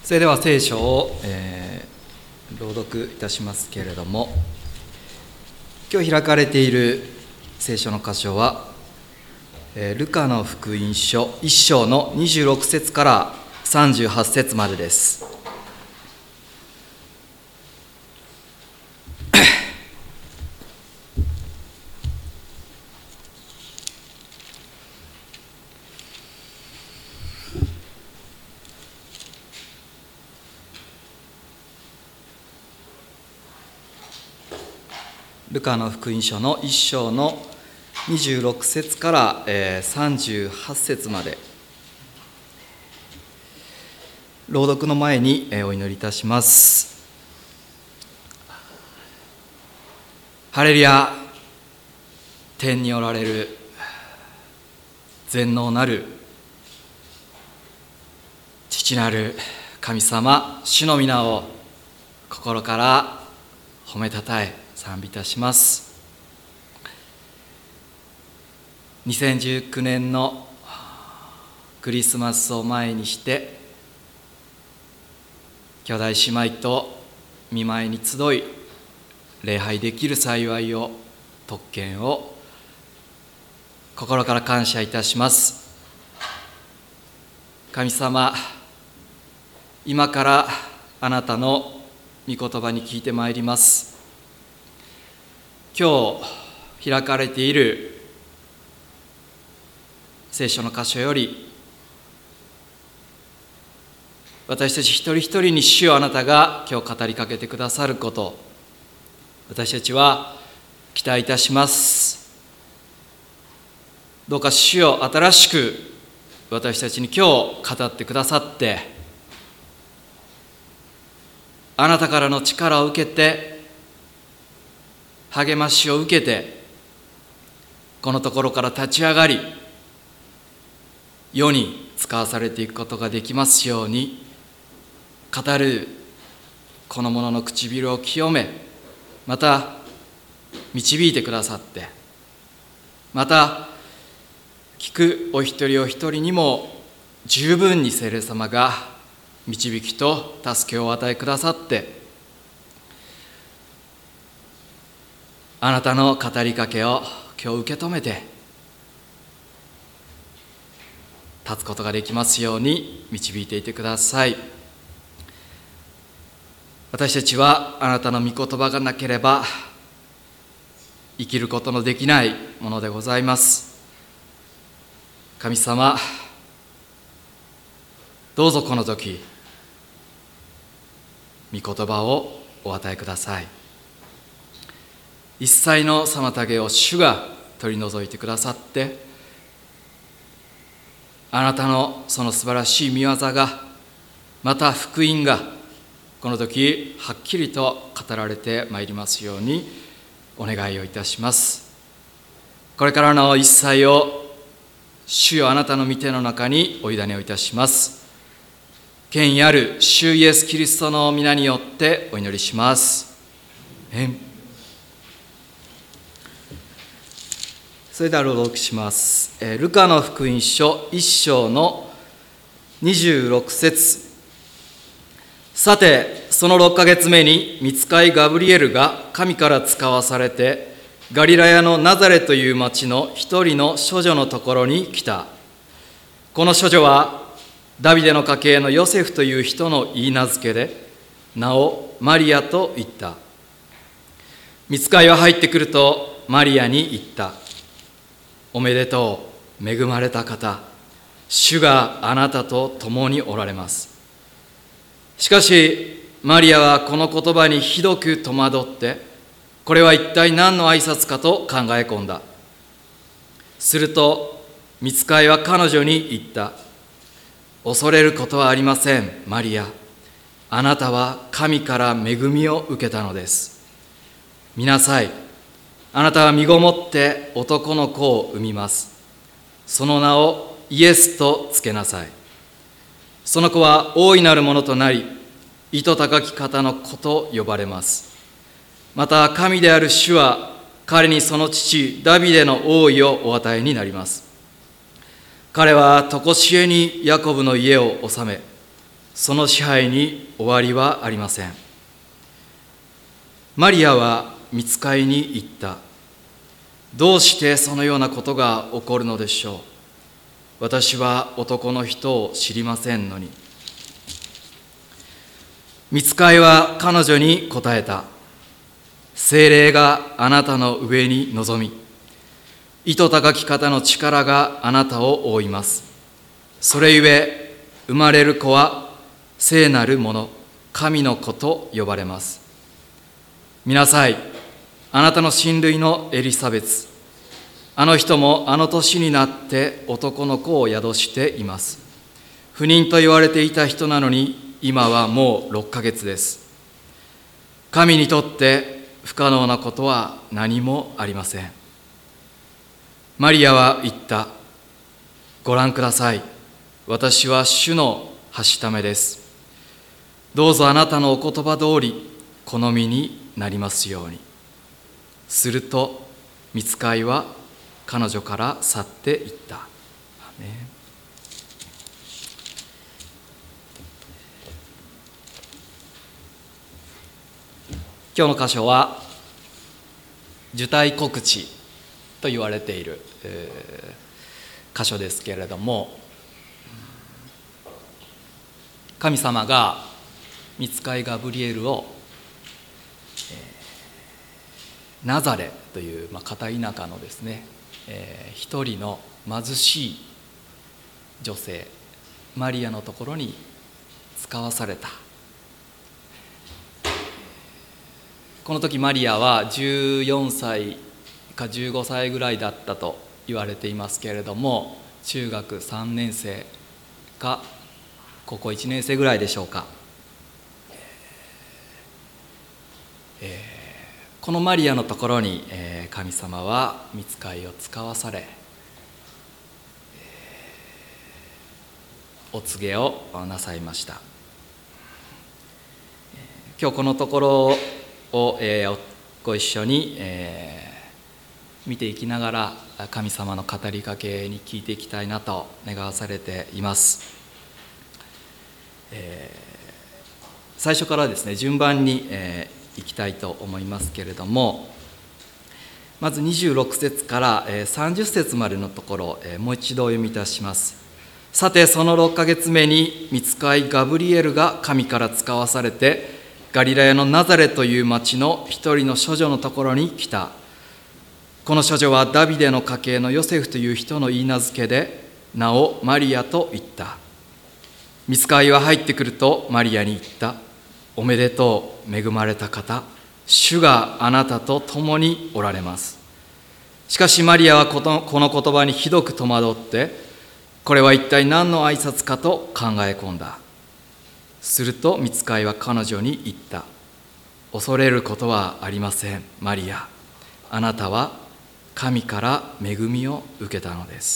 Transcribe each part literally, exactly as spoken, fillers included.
それでは聖書を、えー、朗読いたしますけれども、今日開かれている聖書の箇所は、えー、ルカの福音書いっ章のにじゅうろく節からさんじゅうはち節までです。ルカの福音書のいっ章のにじゅうろく節からさんじゅうはち節まで、朗読の前にお祈りいたします。ハレルヤ、天におられる全能なる父なる神様、主の皆を心から褒めたたえ賛美いたします。にせんじゅうきゅうねんのクリスマスを前にして、兄弟姉妹と御前に集い礼拝できる幸いを、特権を心から感謝いたします。神様、今からあなたの御言葉に聞いてまいります。今日開かれている聖書の箇所より、私たち一人一人に主よ、あなたが今日語りかけてくださること、私たちは期待いたします。どうか主よ、新しく私たちに今日語ってくださって、あなたからの力を受けて、励ましを受けて、このところから立ち上がり、世に使わされていくことができますように、語るこの者の唇を清め、また導いてくださって、また聞くお一人お一人にも十分に聖霊様が導きと助けをお与えくださって、あなたの語りかけを今日受け止めて立つことができますように導いていてください。私たちはあなたの御言葉がなければ生きることのできないものでございます。神様、どうぞこの時御言葉をお与えください。一切の妨げを主が取り除いてくださって、あなたのその素晴らしい御業が、また福音がこの時はっきりと語られてまいりますようにお願いをいたします。これからの一切を主よ、あなたの御手の中にお委ねをいたします。権威ある主イエスキリストの皆によってお祈りします。アメン。それでは朗読します。ルカの福音書いっ章のにじゅうろく節。さて、そのろっかげつめに御使いガブリエルが神から使わされて、ガリラヤのナザレという町の一人の処女のところに来た。この処女はダビデの家系のヨセフという人の言い名付けで、名をマリアと言った。御使いは入ってくるとマリアに言った。おめでとう、恵まれた方、主があなたと共におられます。しかしマリアはこの言葉にひどく戸惑って、これは一体何の挨拶かと考え込んだ。すると御使いは彼女に言った。恐れることはありません、マリア。あなたは神から恵みを受けたのです。見なさい、あなたは身ごもって男の子を産みます。その名をイエスとつけなさい。その子は大いなるものとなり、糸高き方の子と呼ばれます。また神である主は彼にその父ダビデの王位をお与えになります。彼は常しえにヤコブの家を治め、 その支配に終わりはありません。マリアは御使いに言った。どうしてそのようなことが起こるのでしょう。私は男の人を知りませんのに。御使いは彼女に答えた。聖霊があなたの上に臨み、糸高き方の力があなたを覆います。それゆえ生まれる子は聖なるもの、神の子と呼ばれます。見なさい、あなたの親類のエリザベツ。あの人もあの年になって男の子を宿しています。不妊と言われていた人なのに、今はもうろっかげつです。神にとって不可能なことは何もありません。マリアは言った。ご覧ください。私は主のはしためです。どうぞあなたのお言葉通り好みになりますように。すると御使いは彼女から去っていった。アーメン。今日の箇所は受胎告知と言われている、えー、箇所ですけれども、神様が御使いガブリエルを、えー、ナザレという、まあ、片田舎のですね、えー、一人の貧しい女性マリアのところに使わされた。この時マリアはじゅうよんさいかじゅうごさいぐらいだったと言われていますけれども、中学さんねんせいか高校いちねんせいぐらいでしょうか。えー、このマリアのところに、えー、神様は御使いを使わされ、えー、お告げをなさいました。今日このところを、えー、ご一緒に、えー、見ていきながら神様の語りかけに聞いていきたいなと願わされています。えー、最初からですね順番に、えー、いきたいと思いますけれども、まずにじゅうろくせつから、えー、さんじゅっせつまでのところ、えー、もう一度お読みいたします。さてそのろっかげつめに御使いガブリエルが神から使わされてガリラヤのナザレという町の一人の処女のところに来た。この処女はダビデの家系のヨセフという人の言い名付けで、名をマリアと言った。御使いは入ってくるとマリアに言った。おめでとう、恵まれた方、主があなたと共におられます。しかしマリアはこの、この言葉にひどく戸惑って、これは一体何の挨拶かと考え込んだ。すると御使いは彼女に言った。恐れることはありません、マリア。あなたは神から恵みを受けたのです。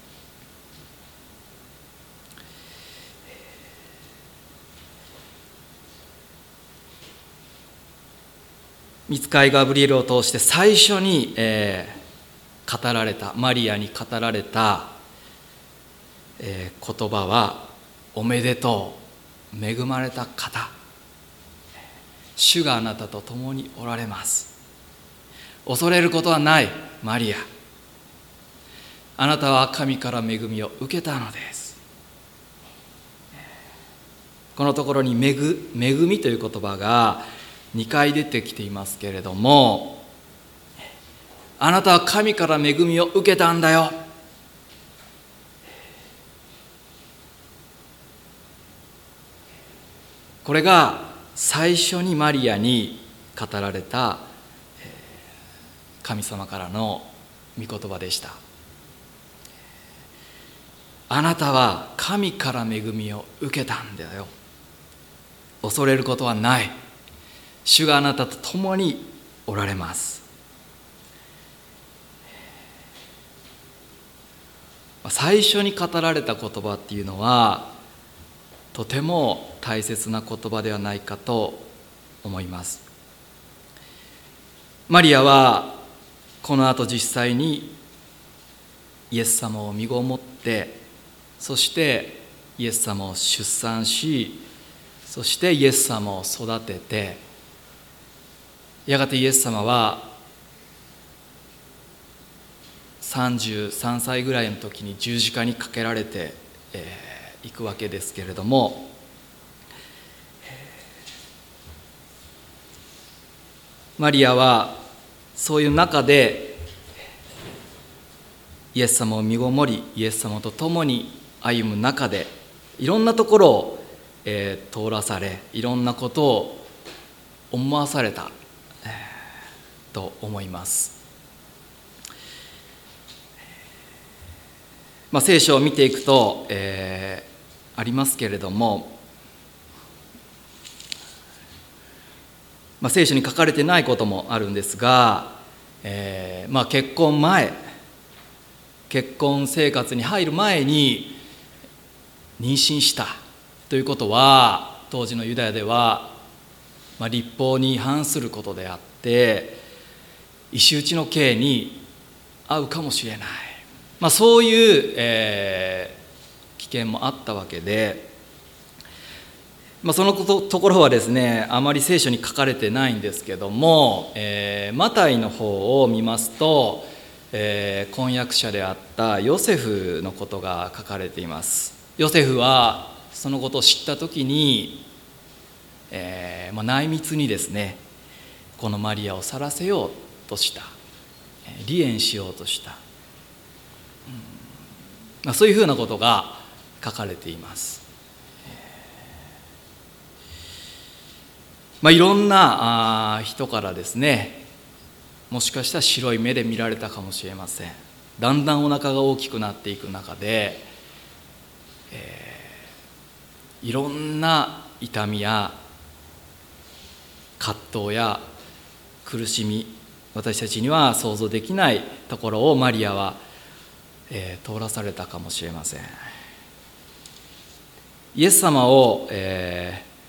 御使いガブリエルを通して最初に、えー、語られたマリアに語られた、えー、言葉はおめでとう、恵まれた方、主があなたと共におられます。恐れることはない、マリア。あなたは神から恵みを受けたのです。このところに恵、恵みという言葉がにかい出てきていますけれども、あなたは神から恵みを受けたんだよ。これが最初にマリアに語られた神様からの御言葉でした。あなたは神から恵みを受けたんだよ。恐れることはない。主があなたと共におられます。最初に語られた言葉っていうのはとても大切な言葉ではないかと思います。マリアはこの後実際にイエス様を身ごもって、そしてイエス様を出産し、そしてイエス様を育てて、やがてイエス様はさんじゅうさんさいぐらいの時に十字架にかけられてい、えー、くわけですけれども、マリアはそういう中でイエス様を身ごもり、イエス様と共に歩む中でいろんなところを、えー、通らされ、いろんなことを思わされた、えー、と思います。まあ、聖書を見ていくと、えー、ありますけれども、まあ、聖書に書かれてないこともあるんですが、えーまあ、結婚前、結婚生活に入る前に妊娠したということは、当時のユダヤでは、まあ、律法に反することであって、石打ちの刑に遭うかもしれない、まあ、そういう、えー、危険もあったわけで、まあ、そのことところはですね、あまり聖書に書かれてないんですけども、えー、マタイの方を見ますと、えー、婚約者であったヨセフのことが書かれています。ヨセフはそのことを知ったときに、えーまあ、内密にですね、このマリアを去らせようとした、離縁しようとした、うんまあ、そういうふうなことが書かれています。まあ、いろんなあ人からですね、もしかしたら白い目で見られたかもしれません。だんだんお腹が大きくなっていく中で、えー、いろんな痛みや葛藤や苦しみ、私たちには想像できないところをマリアは、えー、通らされたかもしれません。イエス様を、えー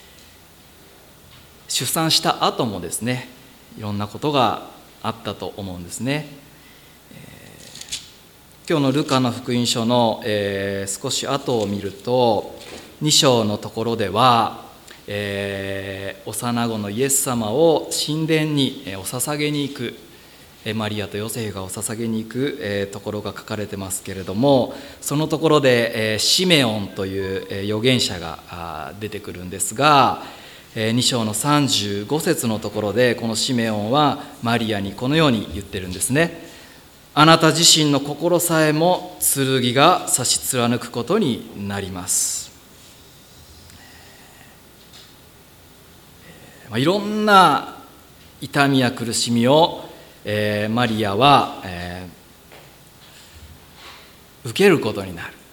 出産した後もですね、いろんなことがあったと思うんですね。えー、今日のルカの福音書の、えー、少し後を見ると、に章のところでは、えー、幼子のイエス様を神殿にお捧げに行く、マリアとヨセフがお捧げに行く、えー、ところが書かれてますけれども、そのところで、えー、シメオンという、えー、預言者が出てくるんですが、に章のさんじゅうご節のところで、このシメオンはマリアにこのように言ってるんですね。あなた自身の心さえも剣が刺し貫くことになります。いろんな痛みや苦しみを、えー、マリアは、えー、受けることになる。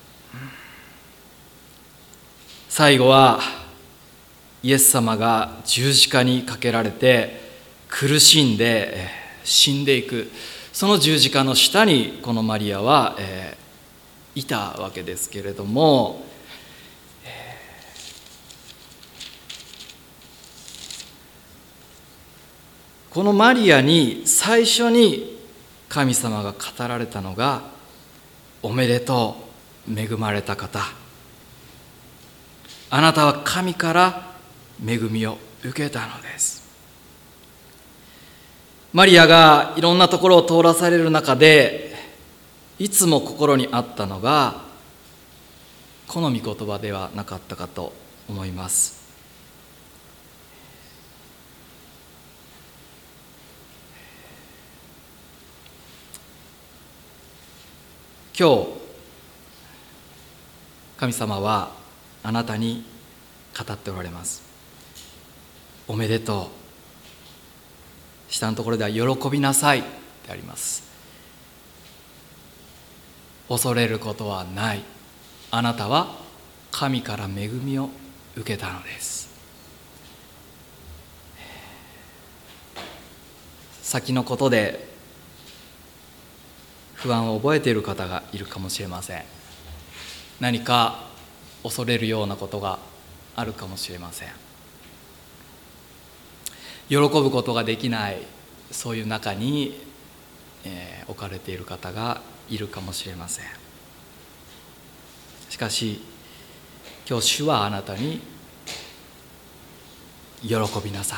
最後はイエス様が十字架にかけられて苦しんで死んでいく、その十字架の下にこのマリアは、えー、いたわけですけれども、えー、このマリアに最初に神様が語られたのが、おめでとう、恵まれた方、あなたは神から恵みを受けたのです。マリアがいろんなところを通らされる中で、いつも心にあったのがこの御言葉ではなかったかと思います。今日神様はあなたに語っておられます。おめでとう。下のところでは喜びなさいであります。恐れることはない。あなたは神から恵みを受けたのです。先のことで不安を覚えている方がいるかもしれません。何か恐れるようなことがあるかもしれません。喜ぶことができない、そういう中に、えー、置かれている方がいるかもしれません。しかし今日主はあなたに喜びなさ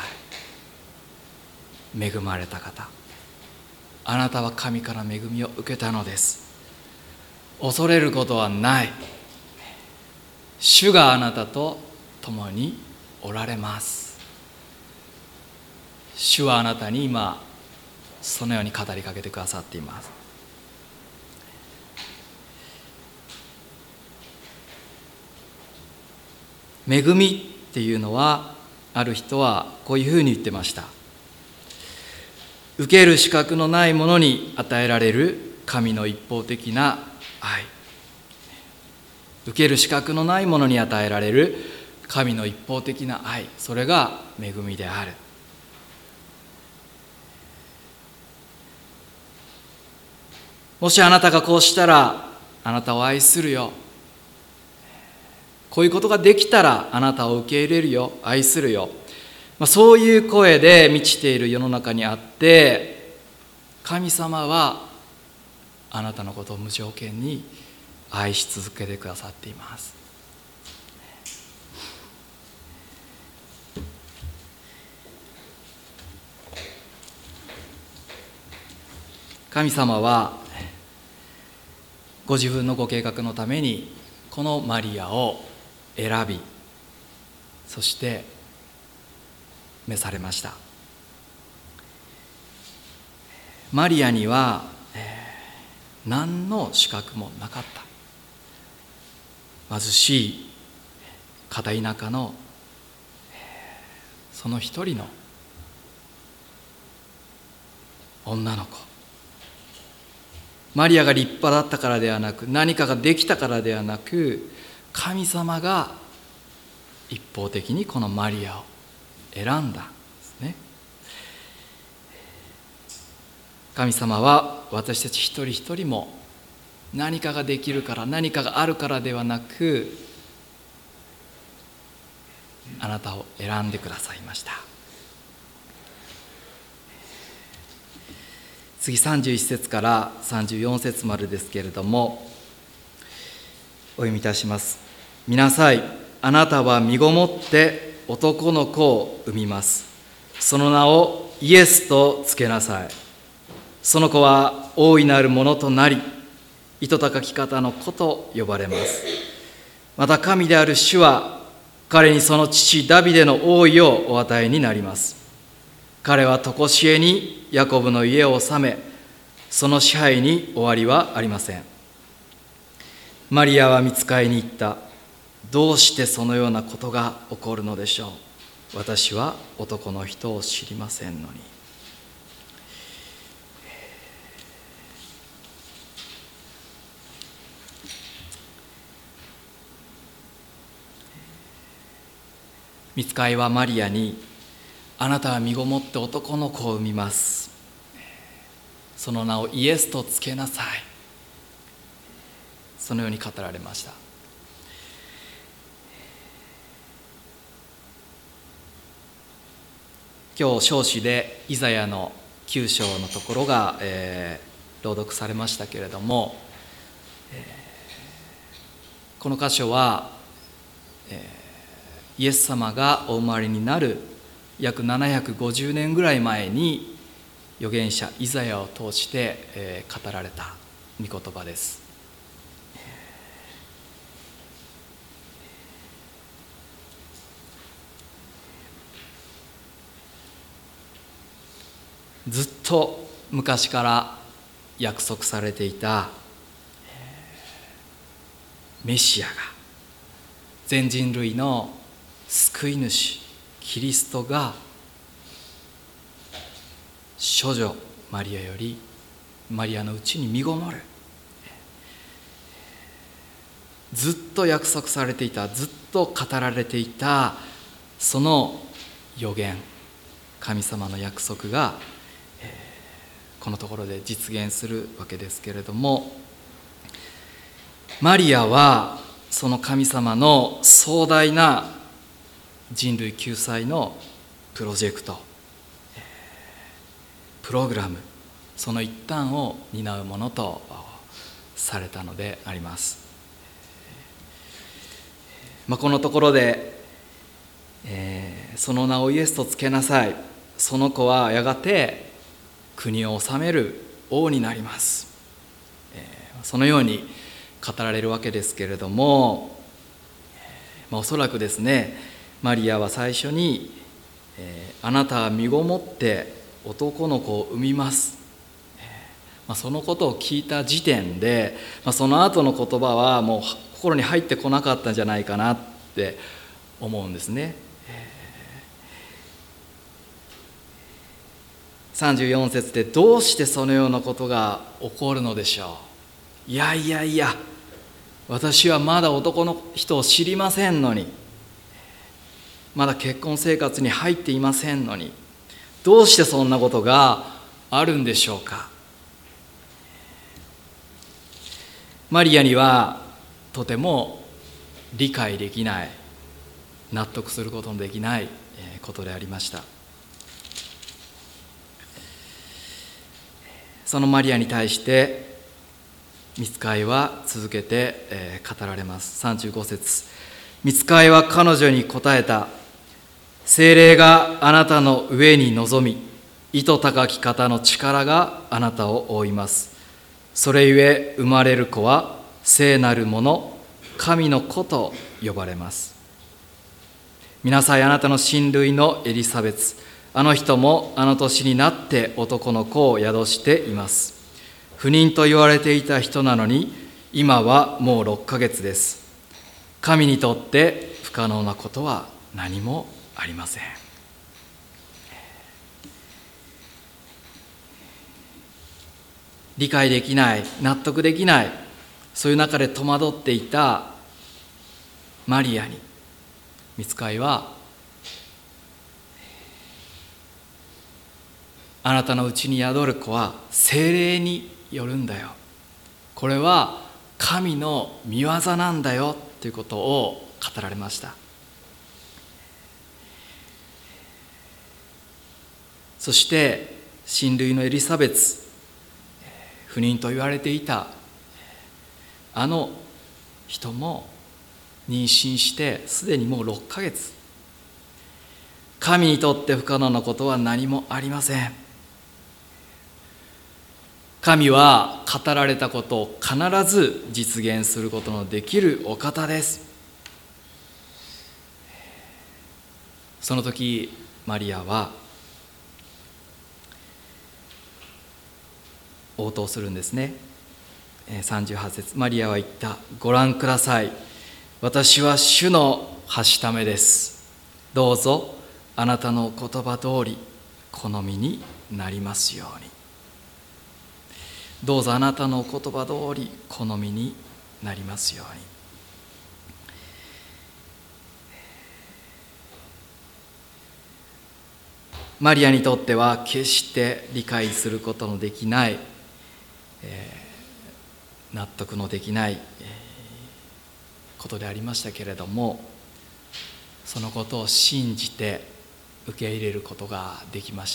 い。恵まれた方、あなたは神から恵みを受けたのです。恐れることはない。主があなたと共におられます。主はあなたに今そのように語りかけてくださっています。恵みっていうのは、ある人はこういうふうに言ってました。受ける資格のないものに与えられる神の一方的な愛。受ける資格のないものに与えられる神の一方的な愛、それが恵みである。もしあなたがこうしたらあなたを愛するよ、こういうことができたらあなたを受け入れるよ、愛するよ、まあ、そういう声で満ちている世の中にあって、神様はあなたのことを無条件に愛し続けてくださっています。神様はご自分のご計画のためにこのマリアを選び、そして召されました。マリアには、えー、何の資格もなかった。貧しい片田舎の、えー、その一人の女の子。マリアが立派だったからではなく、何かができたからではなく、神様が一方的にこのマリアを選んだんですね。神様は私たち一人一人も何かができるから、何かがあるからではなく、あなたを選んでくださいました。次さんじゅういち節からさんじゅうよん節までですけれども、お読みいたします。見なさい、あなたは身ごもって男の子を産みます。その名をイエスとつけなさい。その子は大いなるものとなり、糸高き方の子と呼ばれます。また神である主は彼にその父ダビデの王位をお与えになります。彼は常しえにヤコブの家を治め、その支配に終わりはありません。マリアは御使いに言った。どうしてそのようなことが起こるのでしょう。私は男の人を知りませんのに。御使いはマリアに、あなたは身ごもって男の子を産みます。その名をイエスとつけなさい。そのように語られました。今日唱詩でイザヤのきゅう章のところが、えー、朗読されましたけれども、えー、この箇所は、えー、イエス様がお生まれになる約ななひゃくごじゅうねんぐらい前に預言者イザヤを通して、えー、語られた御言葉です。ずっと昔から約束されていたメシアが、全人類の救い主キリストが処女マリアよりマリアのうちに身ごもる。ずっと約束されていた、ずっと語られていたその預言、神様の約束がこのところで実現するわけですけれども、マリアはその神様の壮大な人類救済のプロジェクト、プログラム、その一端を担うものとされたのであります。 まあ、このところで、えー、その名をイエスとつけなさい。その子はやがて国を治める王になります。えー、そのように語られるわけですけれども、まあ、おそらくですね、マリアは最初に、えー、あなたは身ごもって男の子を産みます、えーまあ、そのことを聞いた時点で、まあ、その後の言葉はもう心に入ってこなかったんじゃないかなって思うんですね。さんじゅうよん節で、どうしてそのようなことが起こるのでしょう。いやいやいや、私はまだ男の人を知りませんのに、まだ結婚生活に入っていませんのに、どうしてそんなことがあるんでしょうか。マリアにはとても理解できない、納得することのできないことでありました。そのマリアに対して御使いは続けて語られます。さんじゅうご節、御使いは彼女に答えた。聖霊があなたの上に臨み、意図高き方の力があなたを覆います。それゆえ生まれる子は聖なるもの、神の子と呼ばれます。見なさい、あなたの親類のエリザベツ、あの人もあの年になって男の子を宿しています。不妊と言われていた人なのに、今はもうろっかげつです。神にとって不可能なことは何もありません。理解できない、納得できない、そういう中で戸惑っていたマリアに御使いは、あなたのうちに宿る子は聖霊によるんだよ、これは神の御業なんだよということを語られました。そして親類のエリザベツ、不妊と言われていたあの人も妊娠してすでにもうろっかげつ。神にとって不可能なことは何もありません。神は語られたことを必ず実現することのできるお方です。その時マリアは応答するんですね。さんじゅうはち節、マリアは言った。ご覧ください。私は主のはしためです。どうぞあなたのお言葉通り好みになりますように。どうぞあなたのお言葉通り好みになりますように。マリアにとっては決して理解することのできない、えー、納得のできない、えー、ことでありましたけれども、そのことを信じて受け入れることができました。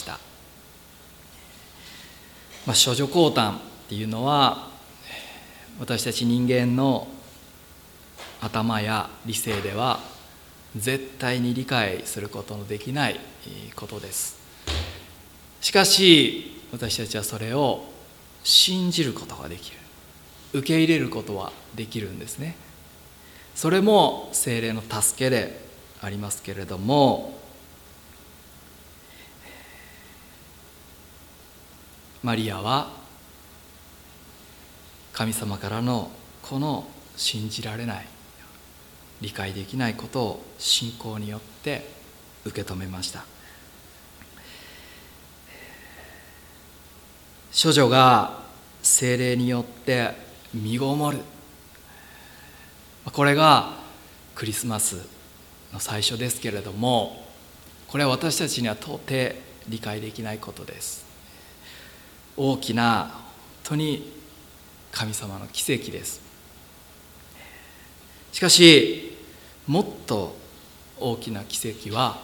まあ、処女降誕っていうのは私たち人間の頭や理性では絶対に理解することのできないことです。しかし私たちはそれを信じることができる、受け入れることはできるんですね。それも聖霊の助けでありますけれども、マリアは神様からのこの信じられない、理解できないことを信仰によって受け止めました。処女が聖霊によって身ごもる、これがクリスマスの最初ですけれども、これは私たちには到底理解できないことです。大きな本当に神様の奇跡です。しかしもっと大きな奇跡は、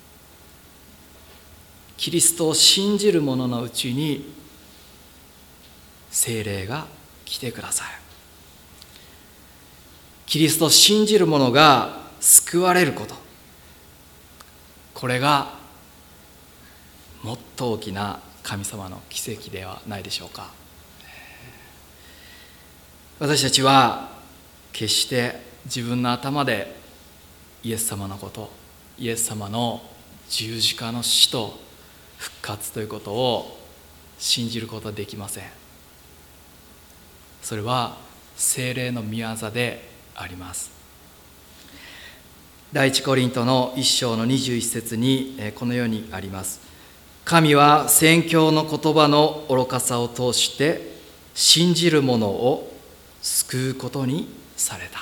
キリストを信じる者のうちに聖霊が来てくださる。キリストを信じる者が救われること、これがもっと大きな神様の奇跡ではないでしょうか。私たちは決して自分の頭でイエス様のこと、イエス様の十字架の死と復活ということを信じることはできません。それは聖霊の御業であります。第一コリントの一章のにじゅう一節にこのようにあります。神は宣教の言葉の愚かさを通して信じる者を救うことにされた。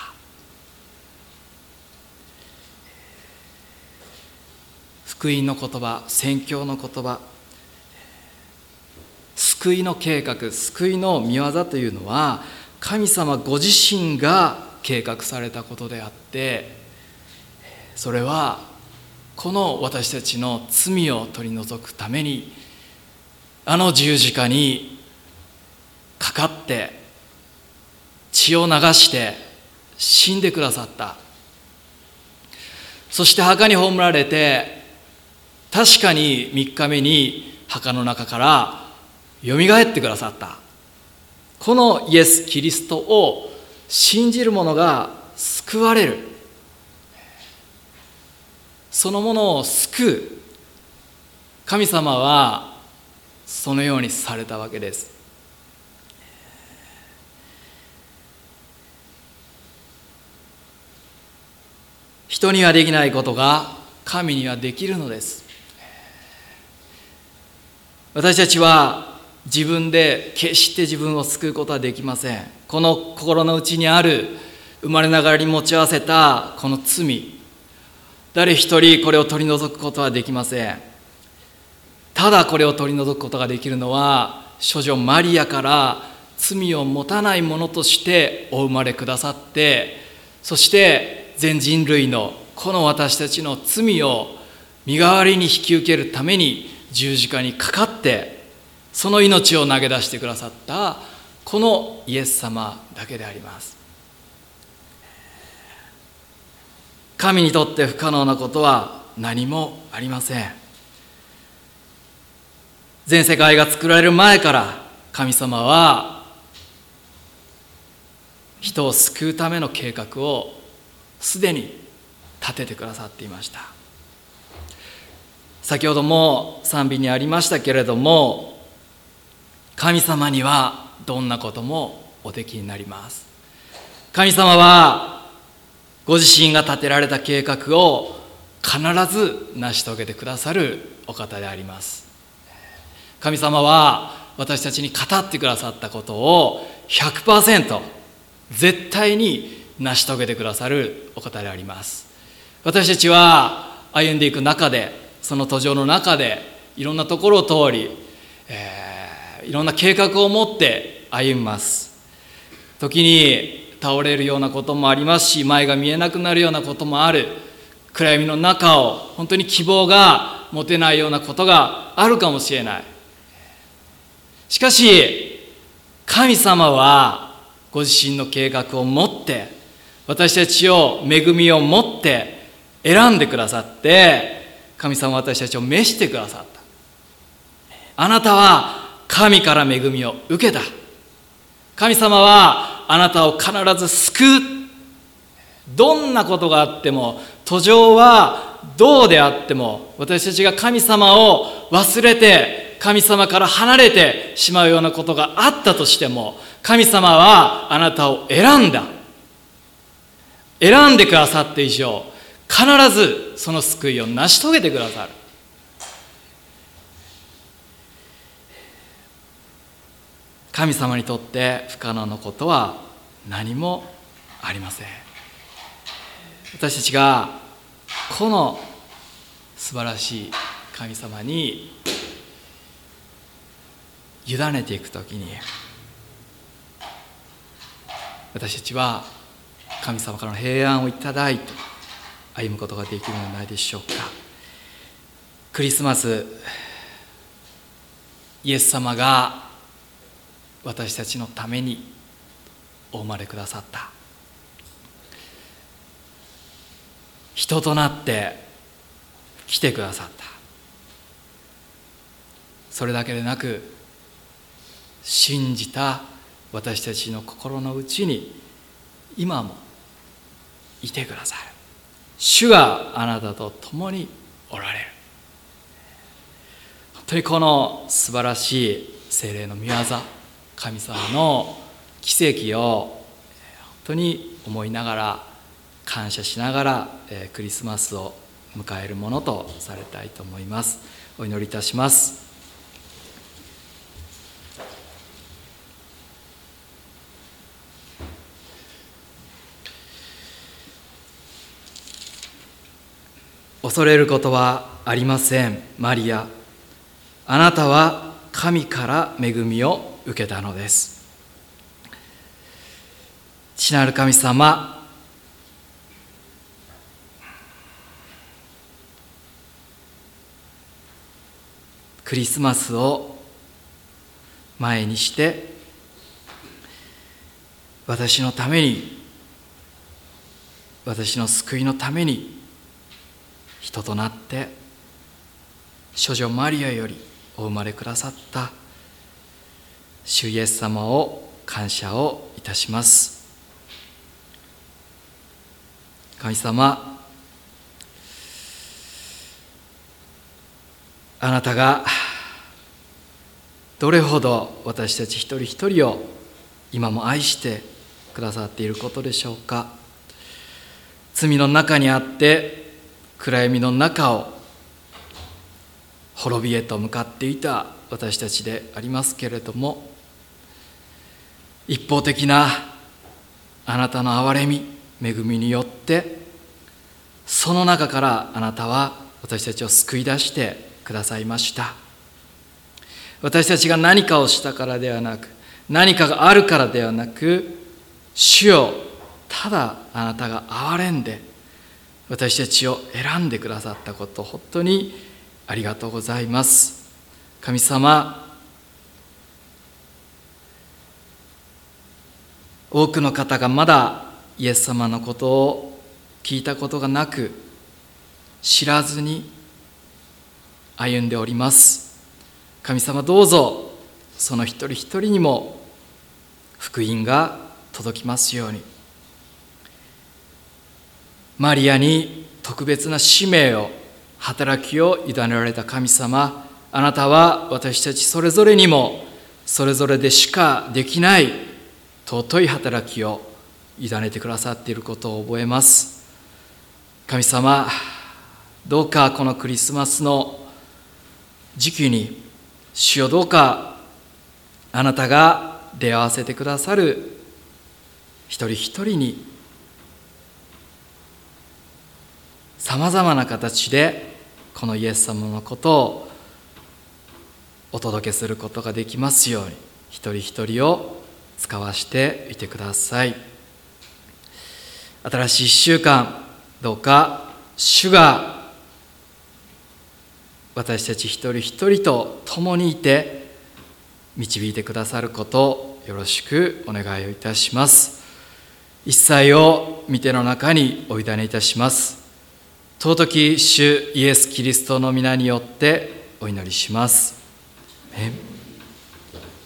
福音の言葉、宣教の言葉、救いの計画、救いの御業というのは神様ご自身が計画されたことであって、それはこの私たちの罪を取り除くためにあの十字架にかかって血を流して死んでくださった。そして墓に葬られて、確かにみっかめに墓の中からよみがえってくださった。このイエス・キリストを信じる者が救われる。そのものを救う。神様はそのようにされたわけです。人にはできないことが神にはできるのです。私たちは自分で決して自分を救うことはできません。この心の内にある生まれながらに持ち合わせたこの罪、誰一人これを取り除くことはできません。ただこれを取り除くことができるのは、処女マリアから罪を持たない者としてお生まれくださって、そして全人類のこの私たちの罪を身代わりに引き受けるために十字架にかかって、その命を投げ出してくださったこのイエス様だけであります。神にとって不可能なことは何もありません。全世界が作られる前から神様は人を救うための計画をすでに立ててくださっていました。先ほども賛美にありましたけれども、神様にはどんなこともおできになります。神様はご自身が立てられた計画を必ず成し遂げてくださるお方であります。神様は私たちに語ってくださったことを ひゃくパーセント 絶対に成し遂げてくださるお方であります。私たちは歩んでいく中で、その途上の中でいろんなところを通り、えー、いろんな計画を持って歩みます。時に倒れるようなこともありますし、前が見えなくなるようなこともある。暗闇の中を本当に希望が持てないようなことがあるかもしれない。しかし神様はご自身の計画を持って、私たちを恵みを持って選んでくださって、神様は私たちを召してくださった。あなたは神から恵みを受けた。神様はあなたを必ず救う。どんなことがあっても、途上はどうであっても、私たちが神様を忘れて神様から離れてしまうようなことがあったとしても、神様はあなたを選んだ。選んでくださって以上、必ずその救いを成し遂げてくださる。神様にとって不可能なことは何もありません。私たちがこの素晴らしい神様に委ねていくときに、私たちは神様からの平安をいただいて歩むことができるのではないでしょうか。クリスマス、イエス様が私たちのためにお生まれくださった。 人となって来てくださった。それだけでなく、信じた私たちの心の内に今もいてくださる。主があなたと共におられる。本当にこの素晴らしい聖霊の御業、神様の奇跡を本当に思いながら、感謝しながらクリスマスを迎えるものとされたいと思います。お祈りいたします。恐れることはありません、マリア。あなたは神から恵みを受けたのです。父なる神様、クリスマスを前にして、私のために、私の救いのために人となって処女マリアよりお生まれくださった主イエス様を感謝をいたします。神様、あなたがどれほど私たち一人一人を今も愛してくださっていることでしょうか。罪の中にあって暗闇の中を滅びへと向かっていた私たちでありますけれども、一方的なあなたの憐れみ、恵みによって、その中からあなたは私たちを救い出してくださいました。私たちが何かをしたからではなく、何かがあるからではなく、主よ、ただあなたが憐れんで私たちを選んでくださったこと、本当にありがとうございます。神様、多くの方がまだイエス様のことを聞いたことがなく、知らずに歩んでおります。神様、どうぞその一人一人にも福音が届きますように。マリアに特別な使命を、働きを委ねられた神様、あなたは私たちそれぞれにもそれぞれでしかできない尊い働きを委ねてくださっていることを覚えます。神様、どうかこのクリスマスの時期に、主よ、どうかあなたが出会わせてくださる一人一人にさまざまな形でこのイエス様のことをお届けすることができますように、一人一人を使わしていてください。新しい一週間、どうか主が私たち一人一人と共にいて導いてくださることをよろしくお願いをいたします。一切を御手の中にお委ねいたします。尊き主イエス・キリストの皆によってお祈りします。アメン。